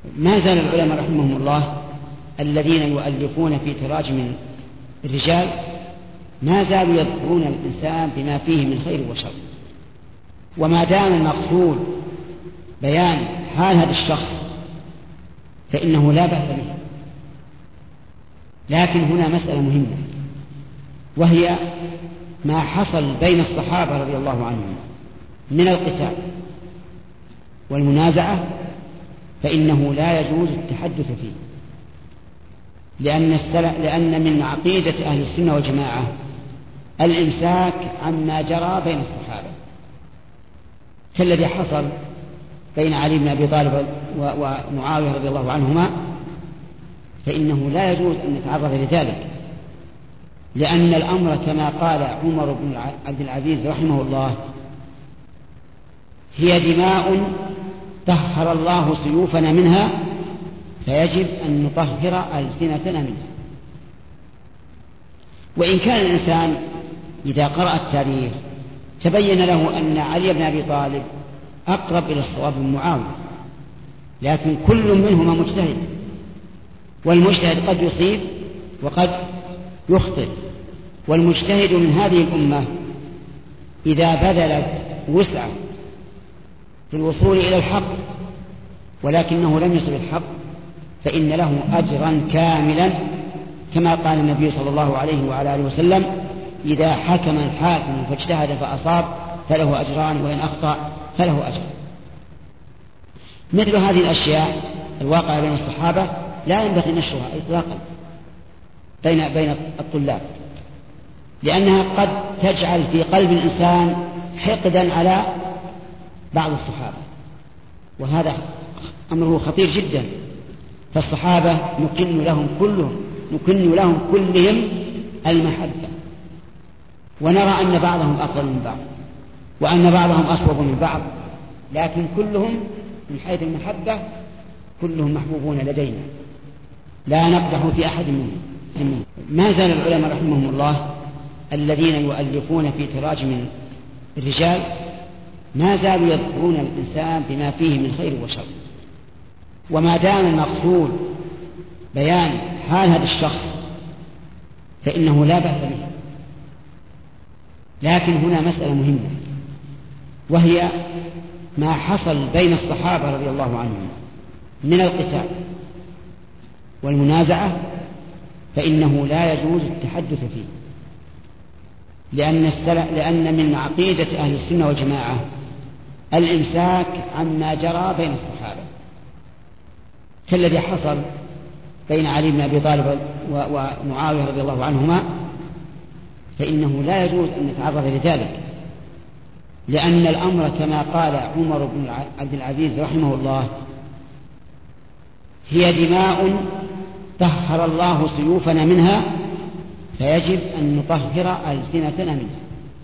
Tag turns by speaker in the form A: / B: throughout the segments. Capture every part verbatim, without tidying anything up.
A: ما زال العلماء رحمهم الله الذين يؤلفون في تراجم الرجال ما زالوا يذكرون الإنسان بما فيه من خير وشر، وما دام المقصود بيان حال هذا الشخص فإنه لا بأس به. لكن هنا مسألة مهمة، وهي ما حصل بين الصحابة رضي الله عنهم من القتال والمنازعة، فإنه لا يجوز التحدث فيه، لأن, لأن من عقيدة أهل السنة والجماعة الإمساك عما جرى بين الصحابة، كالذي حصل بين علي بن أبي طالب ومعاوية رضي الله عنهما، فإنه لا يجوز أن نتعرض لذلك، لأن الأمر كما قال عمر بن عبد العزيز رحمه الله: هي دماء طهر الله سيوفنا منها فيجب أن نطهر ألسنتنا منها. وإن كان الإنسان إذا قرأ التاريخ تبين له أن علي بن أبي طالب أقرب إلى الصواب من معاوية، لكن كل منهما مجتهد، والمجتهد قد يصيب وقد يخطئ، والمجتهد من هذه الأمة إذا بذلت وسعه في الوصول إلى الحق ولكنه لم يصل الحق فإن له أجرا كاملا، كما قال النبي صلى الله عليه وعلى آله وسلم: إذا حكم الحاكم فاجتهد فأصاب فله أجران، وإن أخطأ فله أجر. مثل هذه الأشياء الواقعة بين الصحابة لا ينبغي نشرها إطلاقا بين بين الطلاب، لأنها قد تجعل في قلب الإنسان حقدا على بعض الصحابة، وهذا أمره خطير جدا. فالصحابة نكن لهم كلهم نكن لهم كلهم المحبة، ونرى أن بعضهم أفضل من بعض وأن بعضهم أصوب من بعض، لكن كلهم من حيث المحبة كلهم محبوبون لدينا، لا نقدح في أحد منهم. ما زال العلماء رحمهم الله الذين يؤلفون في تراجم الرجال ما زالوا يذكرون الإنسان بما فيه من خير وشر، وما دام المقصود بيان حال هذا الشخص فإنه لا بأس به. لكن هنا مسألة مهمة، وهي ما حصل بين الصحابة رضي الله عنهم من القتال والمنازعة، فإنه لا يجوز التحدث فيه، لأن, لأن من عقيدة أهل السنة والجماعة الإمساك عما جرى بين الصحابة، كالذي حصل بين علي بن أبي طالب ومعاوية رضي الله عنهما، فإنه لا يجوز أن نتعرض لذلك، لأن الأمر كما قال عمر بن عبد العزيز رحمه الله: هي دماء طهر الله سيوفنا منها فيجب أن نطهر ألسنتنا منها.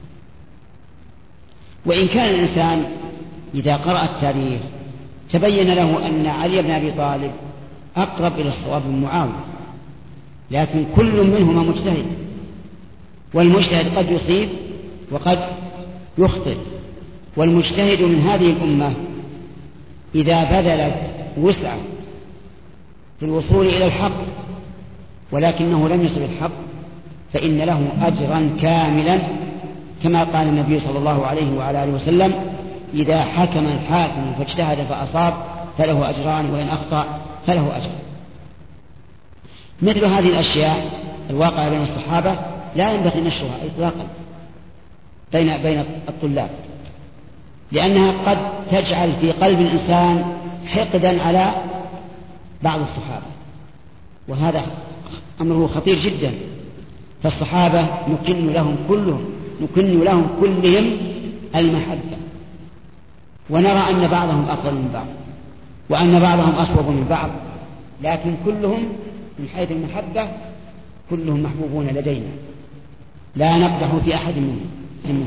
A: وإن كان الإنسان إذا قرأ التاريخ تبين له أن علي بن أبي طالب أقرب إلى الصواب من معاوية، لكن كل منهما مجتهد، والمجتهد قد يصيب وقد يخطئ، والمجتهد من هذه الأمة إذا بذلت وسعه في الوصول إلى الحق ولكنه لم يصل الحق فإن له أجرا كاملا، كما قال النبي صلى الله عليه وعلى آله وسلم: إذا حكم الحاكم فاجتهد فأصاب فله أجران، وإن أخطأ فله أجر. مثل هذه الأشياء الواقعة بين الصحابة لا ينبغي نشرها إطلاقا بين بين الطلاب، لأنها قد تجعل في قلب الإنسان حقدا على بعض الصحابة، وهذا أمره خطير جدا. فالصحابة نكن لهم كلهم نكن لهم كلهم المحبة، ونرى أن بعضهم أفضل من بعض وأن بعضهم أصوب من بعض، لكن كلهم من حيث المحبة كلهم محبوبون لدينا، لا نقدح في أحد منهم.